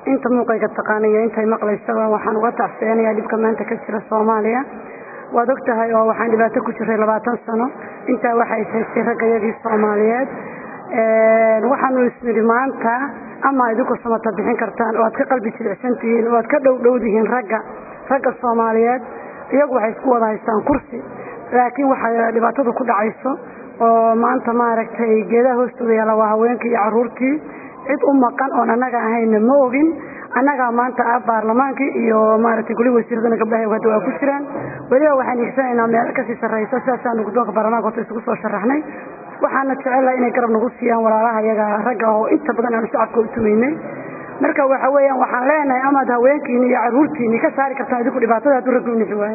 inta muuqayga taqaanaya intay maqlaysaba waxaan uga tacsiinayaa dhibka maanta ka jira Soomaaliya waad ogtahay oo waxaan dhibaato ku jiray 20 sano inta waxay haysay ragayagii Soomaaliyeed waxaanu ismiri maanta ama idinku samata bixin kartaan oo aad ka qalbi jilicsantiin oo aad ka dhowdihiin ragga Soomaaliyeed iyagu waxay isku wada haystaan kursi laakiin waxa dhibaatada ku dhacayso oo maanta ma aragtay geedaha hoostooda yaala waa haweenkii iyo caruurtii cid u maqan oo anaga ahayn ma ogin anaga maanta baarlamaankii iyo ma aragtay kulli wasiiradana gabdhaha wada waa ku jiraan waliba waxaan igsaynaa meel ka sii sarreysa saasaan ugu doonka baarlamaanka oo isugu soo sharaxnay waxaana jecelahay inay garab nagu siiyaan walaalaha iyaga ragga oo inta badan aan shacabka u tumeynay marka waxa weeyaan waxaan leenahay ama haweenkii iyo caruurtii ka saari kartaan idinku dhibaatada aad u ragaynaysay